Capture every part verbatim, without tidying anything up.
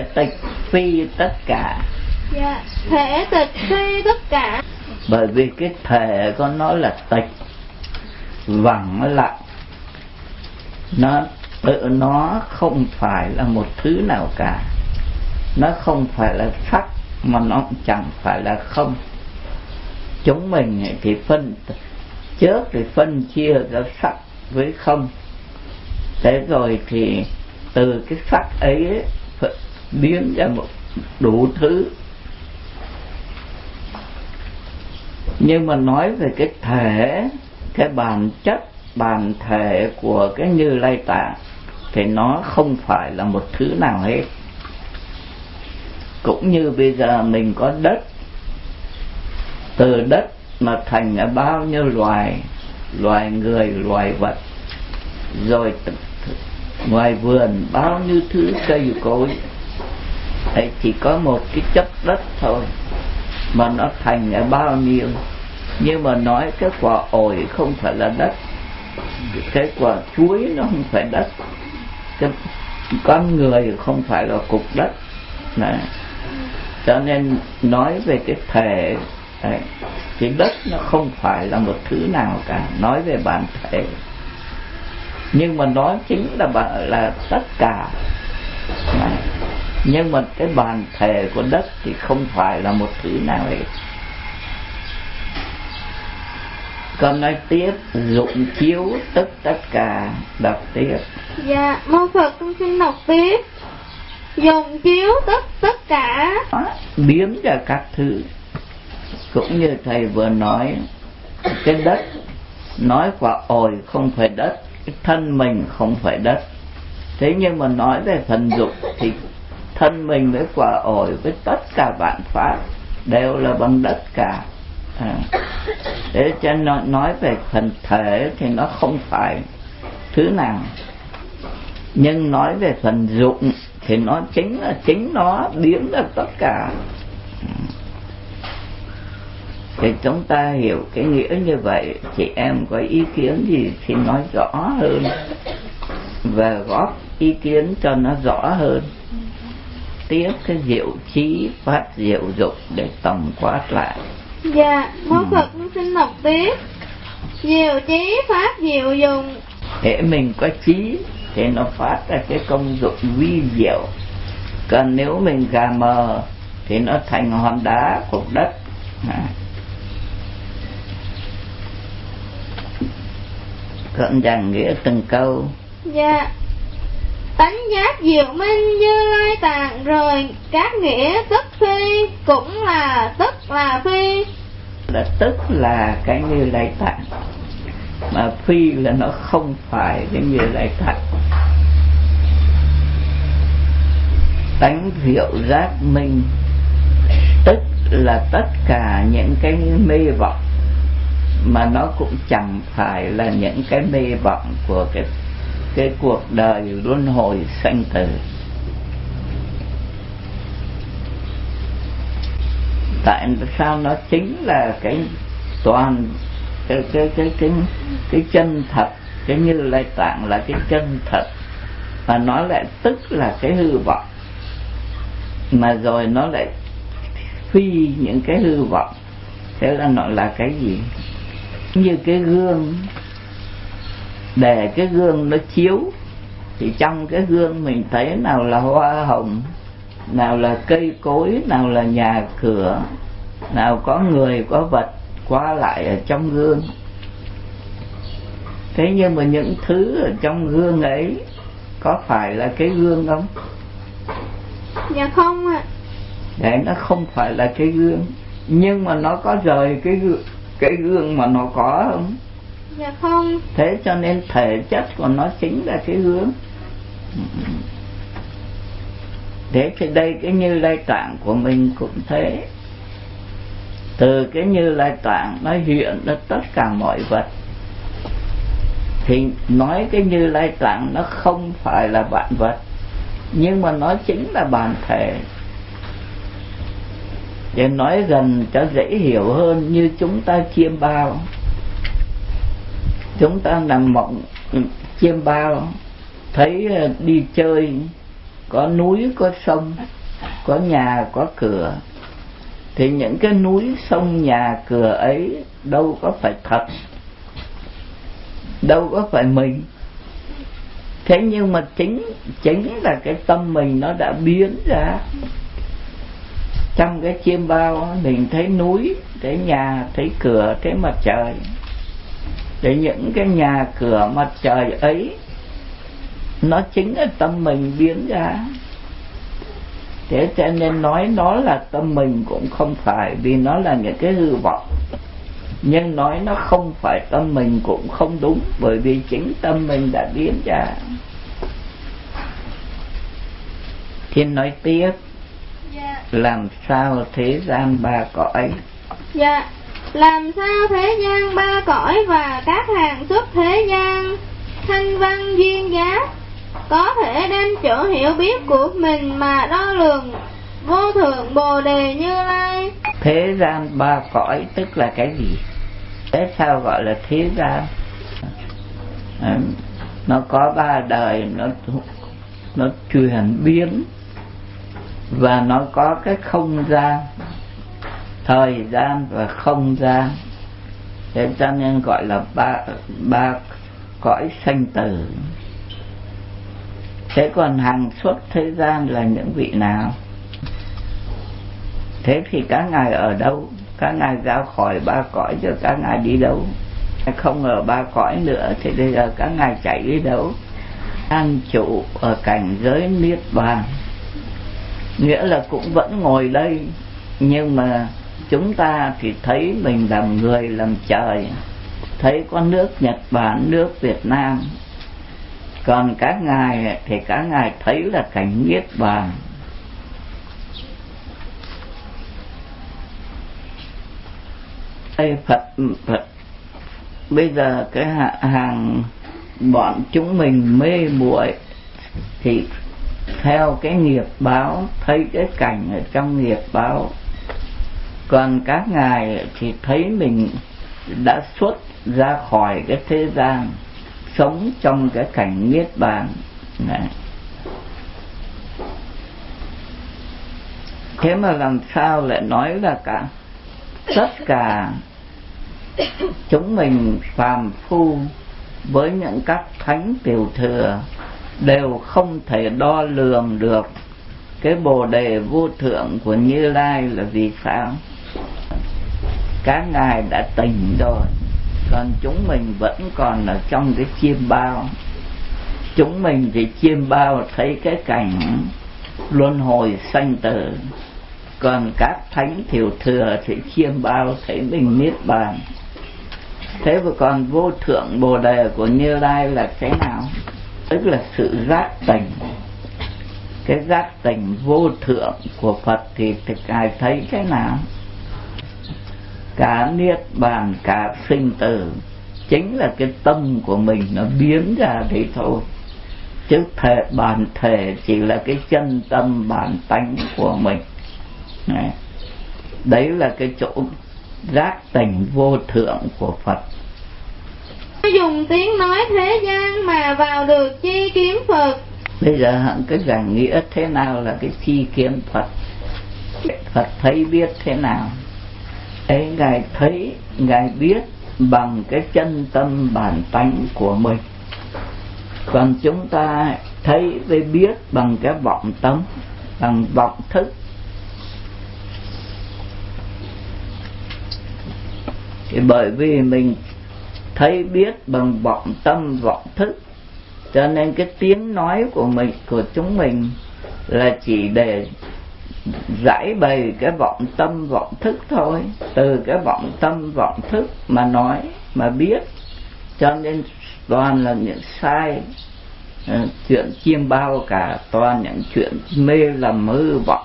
thể tịch phi tất cả. Dạ, thể tịch phi tất cả. Bởi vì cái thể của nó là tịch, vắng lặng, nó tự nó không phải là một thứ nào cả. Nó không phải là sắc, mà nó cũng chẳng phải là không. Chúng mình thì phân trước thì phân chia ra sắc với không. Thế rồi thì từ cái sắc ấy biến ra một đủ thứ. Nhưng mà nói về cái thể, cái bản chất, bản thể của cái Như Lai Tạng thì nó không phải là một thứ nào hết. Cũng như bây giờ mình có đất, từ đất mà thành ra bao nhiêu loài, loài người, loài vật, rồi ngoài vườn bao nhiêu thứ cây cối. Đấy, chỉ có một cái chất đất thôi mà nó thành ra bao nhiêu. Nhưng mà nói cái quả ổi không phải là đất, cái quả chuối nó không phải đất, cái con người không phải là cục đất. Đấy. Cho nên nói về cái thể, đấy, cái đất nó không phải là một thứ nào cả, nói về bản thể. Nhưng mà nó chính là là tất cả. Đấy. Nhưng mà cái bản thể của đất thì không phải là một thứ nào hết. Còn nói tiếp, dụng chiếu tất tất cả, đọc tiếp. Dạ, mô Phật con xin đọc tiếp. Dụng chiếu tất tất cả, biến ra các thứ. Cũng như thầy vừa nói, cái đất, nói quả ổi không phải đất, cái thân mình không phải đất. Thế nhưng mà nói về phần dụng thì thân mình với quả ổi với tất cả vạn pháp đều là bằng đất cả. À. Để cho nó nói về phần thể thì nó không phải thứ nào. Nhưng nói về phần dụng thì nó chính là chính nó biến ra tất cả. Thì chúng ta hiểu cái nghĩa như vậy. Chị em có ý kiến gì thì nói rõ hơn và góp ý kiến cho nó rõ hơn. Tiếp cái diệu trí phát diệu dụng để tổng quát lại. Dạ, mô ừ. Phật xin đọc tiếp. Diệu trí phát diệu dụng. Thế mình có trí thì nó phát ra cái công dụng vi diệu. Còn nếu mình gà mờ thì nó thành hòn đá, cục đất. À. Con giảng nghĩa từng câu. Dạ. Tánh giác diệu minh Như Lai Tạng, rồi các nghĩa tức phi cũng là tức là phi. Là tức là cái Như Lai Tạng, mà phi là nó không phải cái Như Lai Tạng. Tánh diệu giác minh tức là tất cả những cái mê vọng, mà nó cũng chẳng phải là những cái mê vọng của cái cái cuộc đời luân hồi sanh tử. Tại sao nó chính là cái toàn cái cái cái cái cái chân thật, cái Như Lai Tạng là cái chân thật, mà nó lại tức là cái hư vọng, mà rồi nó lại phi những cái hư vọng. Thế là nó là cái gì? Như cái gương, để cái gương nó chiếu thì trong cái gương mình thấy nào là hoa hồng, nào là cây cối, nào là nhà cửa, nào có người có vật qua lại ở trong gương. Thế nhưng mà những thứ ở trong gương ấy có phải là cái gương không? Dạ không ạ. Đấy, nó không phải là cái gương. Nhưng mà nó có rời cái gương, cái gương mà nó có không? Dạ không. Thế cho nên thể chất của nó chính là cái gương. Thế thì đây cái Như Lai Tạng của mình cũng thế. Từ cái Như Lai Tạng nó hiện ra tất cả mọi vật. Thì nói cái Như Lai Tạng nó không phải là vạn vật, nhưng mà nó chính là bản thể. Để nói gần cho dễ hiểu hơn, như chúng ta chiêm bao, chúng ta nằm mộng chiêm bao, thấy đi chơi có núi có sông, có nhà có cửa, thì những cái núi sông nhà cửa ấy đâu có phải thật, đâu có phải mình. Thế nhưng mà chính chính là cái tâm mình nó đã biến ra. Trong cái chiêm bao mình thấy núi, thấy nhà, thấy cửa, thấy mặt trời. Để những cái nhà cửa mặt trời ấy nó chính là tâm mình biến ra. Thế cho nên nói nó là tâm mình cũng không phải, vì nó là những cái hư vọng. Nhưng nói nó không phải tâm mình cũng không đúng, bởi vì chính tâm mình đã biến ra. Thiên nói tiếp. Dạ. Làm sao thế gian ba cõi? Dạ. Làm sao thế gian ba cõi và các hàng xuất thế gian, thanh văn duyên giá, có thể đem chỗ hiểu biết của mình mà đo lường vô thượng Bồ Đề Như Lai? Thế gian ba cõi tức là cái gì? Thế sao gọi là thế gian? À, nó có ba đời, nó nó chuyển biến, và nó có cái không gian, thời gian và không gian. Thế cho nên gọi là ba ba cõi sanh tử. Thế còn hàng xuất thế gian là những vị nào? Thế thì các ngài ở đâu? Các ngài ra khỏi ba cõi rồi các ngài đi đâu? Không ở ba cõi nữa thì bây giờ các ngài chạy đi đâu? An trụ ở cảnh giới niết bàn, nghĩa là cũng vẫn ngồi đây, nhưng mà chúng ta thì thấy mình làm người làm trời, thấy có nước Nhật Bản, nước Việt Nam. Còn các ngài thì các ngài thấy là cảnh niết bàn. Đây Phật, Phật bây giờ cái hàng bọn chúng mình mê muội thì theo cái nghiệp báo, thấy cái cảnh ở trong nghiệp báo. Còn các ngài thì thấy mình đã xuất ra khỏi cái thế gian, sống trong cái cảnh niết bàn này. Thế mà làm sao lại nói là cả tất cả chúng mình phàm phu với những các thánh tiểu thừa đều không thể đo lường được cái Bồ Đề vô thượng của Như Lai là vì sao? Các ngài đã tỉnh rồi, còn chúng mình vẫn còn ở trong cái chiêm bao. Chúng mình thì chiêm bao thấy cái cảnh luân hồi sanh tử, còn các thánh tiểu thừa thì chiêm bao thấy mình niết bàn. Thế và còn vô thượng Bồ Đề của Như Lai là cái nào? Tức là sự giác tỉnh. Cái giác tỉnh vô thượng của Phật thì ngài thấy cái nào? Cả niết bàn, cả sinh tử, chính là cái tâm của mình nó biến ra đấy thôi. Chứ thể bản thể chỉ là cái chân tâm bản tánh của mình. Đấy, đấy là cái chỗ giác tỉnh vô thượng của Phật. Dùng tiếng nói thế gian mà vào được chi kiếm Phật. Bây giờ hẳn cái giải nghĩa thế nào là cái chi kiếm Phật? Phật thấy biết thế nào? Ấy, ngài thấy, ngài biết bằng cái chân tâm bản tánh của mình. Còn chúng ta thấy với biết bằng cái vọng tâm, bằng vọng thức. Thì bởi vì mình thấy biết bằng vọng tâm, vọng thức, cho nên cái tiếng nói của mình, của chúng mình là chỉ để giải bày cái vọng tâm, vọng thức thôi. Từ cái vọng tâm, vọng thức mà nói, mà biết. Cho nên toàn là những sai, chuyện chiêm bao cả, toàn những chuyện mê lầm hư vọng.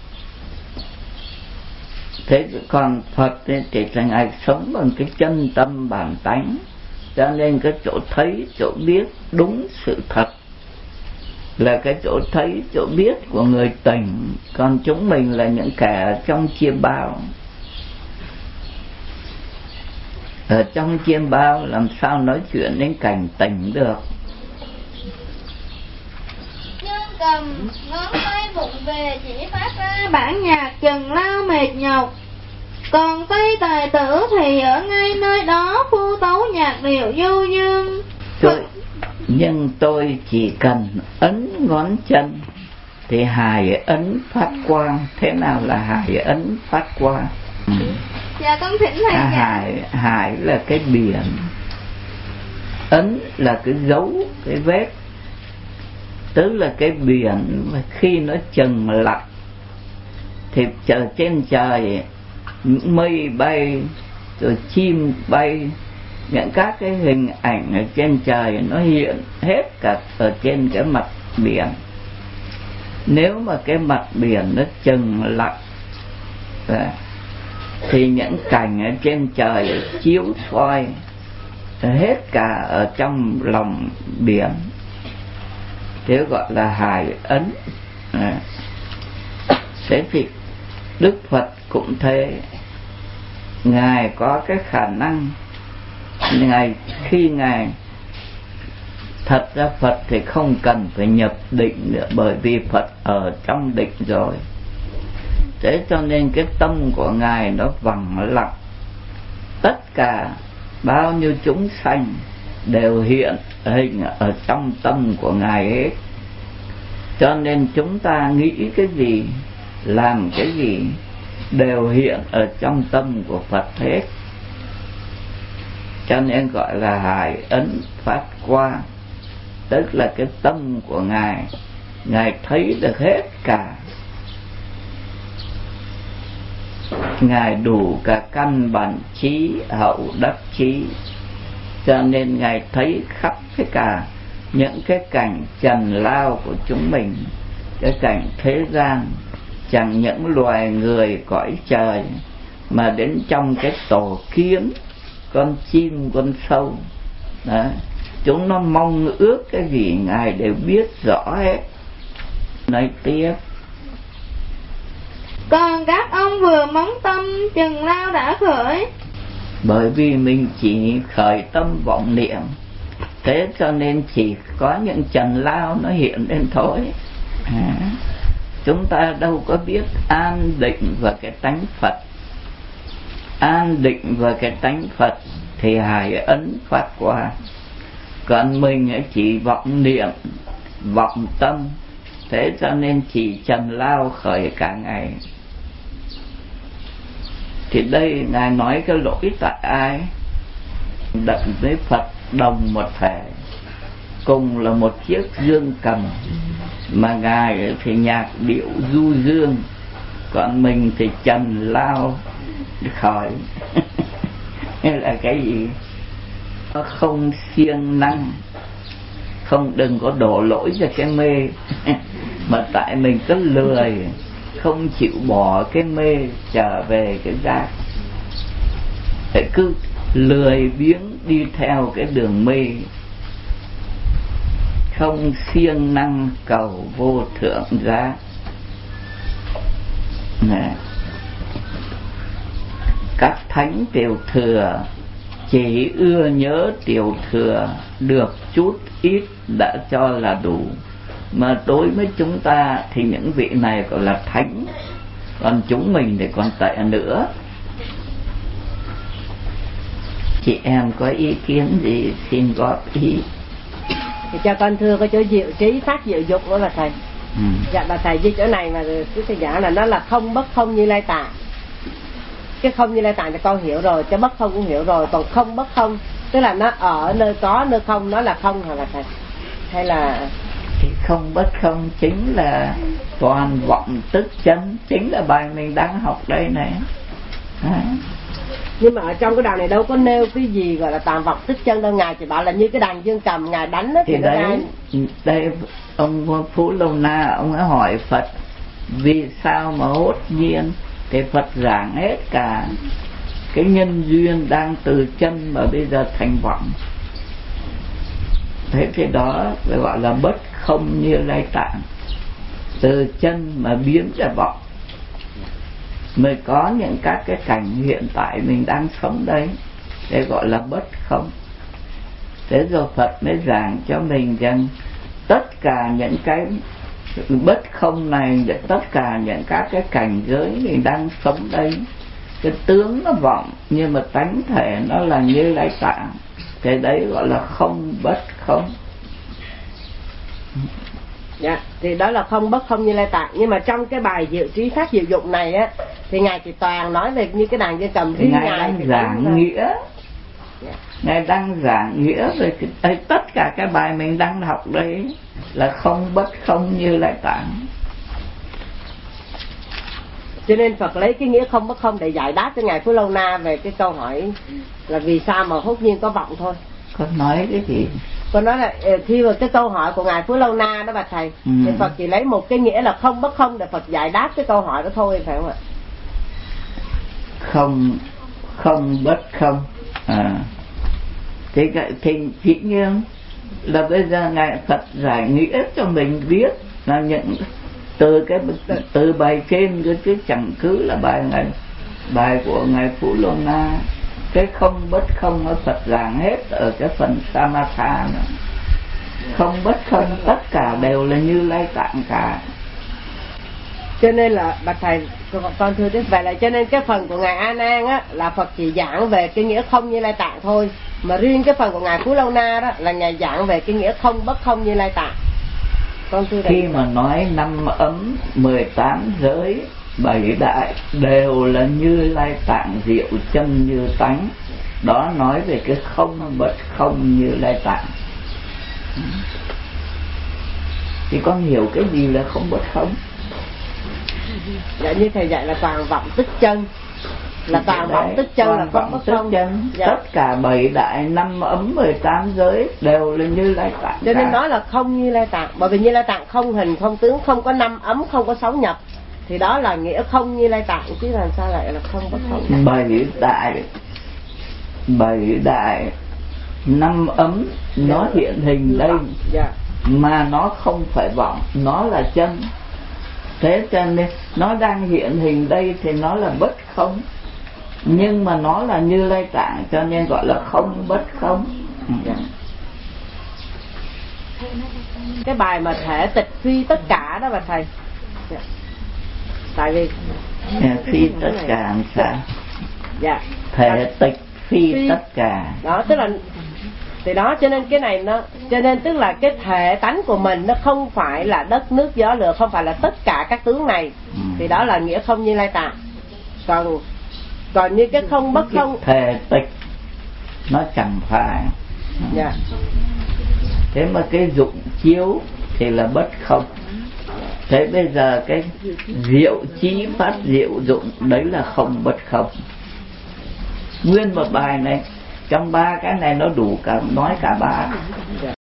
Thế còn Phật thì là ngài sống bằng cái chân tâm bản tánh, cho nên cái chỗ thấy, chỗ biết đúng sự thật là cái chỗ thấy, chỗ biết của người tỉnh. Còn chúng mình là những kẻ trong chiêm bao. Ở trong chiêm bao làm sao nói chuyện đến cảnh tỉnh được? Nhưng cầm, ngón tay vụng về chỉ phát ra bản nhạc chừng lao mệt nhọc. Còn Tây tài tử thì ở ngay nơi đó phu tấu nhạc điệu du dương. Tôi, nhưng tôi chỉ cần ấn ngón chân thì hài ấn phát quang. Thế nào là hài ấn phát quang? Ừ. Dạ con thỉnh thầy. À, hài, hài là cái biển, ấn là cái dấu, cái vết, tức là cái biển khi nó chừng lặng thì trời trên trời mây bay rồi chim bay, những các cái hình ảnh ở trên trời nó hiện hết cả ở trên cái mặt biển. Nếu mà cái mặt biển nó chừng lặng thì những cảnh ở trên trời chiếu soi hết cả ở trong lòng biển, thế gọi là hài ấn. Thế thì Đức Phật cũng thế, Ngài có cái khả năng, Ngài khi Ngài thật ra Phật thì không cần phải nhập định nữa, bởi vì Phật ở trong định rồi. Thế cho nên cái tâm của Ngài nó vắng lặng, tất cả bao nhiêu chúng sanh đều hiện hình ở trong tâm của Ngài hết. Cho nên chúng ta nghĩ cái gì, làm cái gì đều hiện ở trong tâm của Phật hết. Cho nên gọi là hài ấn phát quang, tức là cái tâm của Ngài, Ngài thấy được hết cả. Ngài đủ cả căn bản trí, hậu đắc trí, cho nên Ngài thấy khắp tất cả những cái cảnh trần lao của chúng mình, cái cảnh thế gian, chẳng những loài người cõi trời mà đến trong cái tổ kiến, con chim, con sâu đó, chúng nó mong ước cái gì Ngài đều biết rõ hết. Nói tiếp: còn các ông vừa móng tâm chừng lao đã khởi. Bởi vì mình chỉ khởi tâm vọng niệm, thế cho nên chỉ có những trần lao nó hiện lên thôi. à, Chúng ta đâu có biết an định và cái tánh Phật. An định và cái tánh Phật thì hài ấn phát qua. Còn mình chỉ vọng niệm, vọng tâm, thế cho nên chỉ trần lao khởi cả ngày. Thì đây Ngài nói cái lỗi tại ai? Đặng với Phật đồng một thể, cùng là một chiếc dương cầm, mà Ngài thì nhạc điệu du dương, còn mình thì trần lao khởi. Hay là cái gì? Nó không siêng năng, không, đừng có đổ lỗi cho cái mê. Mà tại mình cứ lười, không chịu bỏ cái mê trở về cái giác, để cứ lười biếng đi theo cái đường mê, không siêng năng cầu vô thượng giác. Nè, các thánh tiểu thừa chỉ ưa nhớ tiểu thừa được chút ít đã cho là đủ, mà đối với chúng ta thì những vị này gọi là thánh, còn chúng mình thì còn tệ nữa. Chị em có ý kiến gì xin góp ý. Thì cho con thưa có chỗ diệu trí phát diệu dục đó là thầy. ừ. Dạ bà thầy với chỗ này mà cái thầy giảng là nó là không bất không như lai tạng. Cái không như lai tạng thì con hiểu rồi, cái bất không cũng hiểu rồi. Còn không bất không tức là nó ở nơi có, nơi không, nó là không hả bà thầy? Hay là thì không bất không chính là toàn vọng tức chân, chính là bài mình đang học đây này. à. Nhưng mà ở trong cái đàn này đâu có nêu cái gì gọi là toàn vọng tức chân đâu. Ngài chỉ bảo là như cái đàn dương cầm Ngài đánh đó, thì, thì đấy, ai... đây ông Phú Lâu Na ông ấy hỏi Phật vì sao mà hốt nhiên, thì Phật giảng hết cả cái nhân duyên đang từ chân mà bây giờ thành vọng. Thế thì đó gọi là bất không như lai tạng, từ chân mà biến ra vọng mới có những các cái cảnh hiện tại mình đang sống đây, để gọi là bất không. Thế rồi Phật mới giảng cho mình rằng tất cả những cái bất không này để tất cả những các cái cảnh giới mình đang sống đây, cái tướng nó vọng nhưng mà tánh thể nó là Như Lai Tạng, cái đấy gọi là không bất không. Dạ, thì đó là không bất không Như Lai Tạng. Nhưng mà trong cái bài Diệu Trí Pháp Diệu Dụng này á, thì ngài chỉ toàn nói về như cái đàn gia cầm riêng ngài, ngài đang giảng nghĩa. Yeah. Ngài đang giảng nghĩa về cái, ấy, tất cả cái bài mình đang học đấy là không bất không Như Lai Tạng. Cho nên Phật lấy cái nghĩa không bất không để giải đáp cho ngài Phú Lâu Na về cái câu hỏi là vì sao mà hốt nhiên có vọng thôi. Con nói cái gì? Con nói là khi mà cái câu hỏi của ngài Phú Lâu Na đó bạch thầy, ừ. thì Phật chỉ lấy một cái nghĩa là không bất không để Phật giải đáp cái câu hỏi đó thôi, phải không ạ? Không không bất không. À. Thì thì dĩ nhiên là bây giờ ngài Phật giải nghĩa cho mình biết là những từ cái từ bài trên cái chứ chẳng cứ là bài ngài bài của ngài Phú Lô Na, cái không bất không nó Phật giảng hết ở cái phần Samatha nữa. Không bất không tất cả đều là Như Lai Tạng cả. Cho nên là bạch thầy, con thưa thế vậy là cho nên cái phần của ngài A Nan á là Phật chỉ giảng về cái nghĩa không Như Lai Tạng thôi, mà riêng cái phần của ngài Phú Lâu Na đó là ngài giảng về cái nghĩa không bất không Như Lai Tạng. Con thưa khi mà nói năm ấm mười tám giới bảy đại đều là Như Lai Tạng diệu chân như tánh, đó nói về cái không bất không Như Lai Tạng. Thì con hiểu cái gì là không bất không? Dạ như thầy dạy là toàn vọng tức chân, là toàn vọng tức chân, là không bất không chân. Dạ. Tất cả bảy đại năm ấm mười tám giới đều là Như Lai Tạng. Cho nên nói là không Như Lai Tạng, bởi vì Như Lai Tạng không hình không tướng, không có năm ấm, không có sáu nhập, thì đó là nghĩa không Như Lai Tạng, chứ làm sao lại là không bất không. Bảy đại bảy đại năm ấm nó hiện hình đây, dạ. mà nó không phải vọng, nó là chân. Thế cho nên nó đang hiện hình đây thì nó là bất không, nhưng mà nó là Như Lai Tạng, cho nên gọi là không bất không. dạ. Cái bài mà thể tịch phi tất cả đó bà thầy, dạ. Tại vì phi tất cả làm sao? Dạ. Thể tịch phi, phi tất cả đó, tức là thì đó, cho nên cái này nó, cho nên tức là cái thể tánh của mình nó không phải là đất nước gió lửa, không phải là tất cả các tướng này, ừ. thì đó là nghĩa không Như Lai Tạng. Còn còn như cái không bất không, thể tịch nó chẳng phải. dạ. Thế mà cái dụng chiếu thì là bất không. Thế bây giờ cái diệu chí phát diệu dụng đấy là không bất không. Nguyên một bài này, trong ba cái này nó đủ cả nói cả ba.